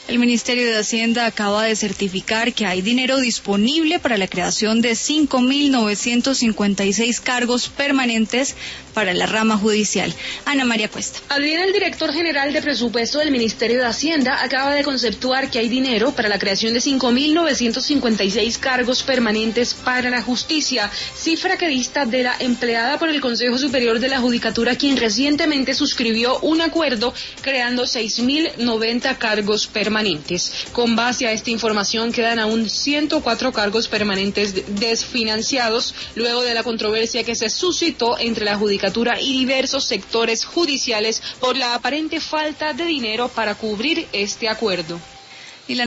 El Ministerio de Hacienda acaba de certificar que hay dinero disponible para la creación de 5.956 cargos permanentes para la rama judicial. Ana María Cuesta. Adriana, el director general de presupuesto del Ministerio de Hacienda acaba de conceptuar que hay dinero para la creación de 5.956 cargos permanentes para la justicia, cifra que dista de la empleada por el Consejo Superior de la Judicatura, quien recientemente suscribió un acuerdo creando 6.090 cargos permanentes. Con base a esta información quedan aún 104 cargos permanentes desfinanciados luego de la controversia que se suscitó entre la Judicatura y diversos sectores judiciales por la aparente falta de dinero para cubrir este acuerdo.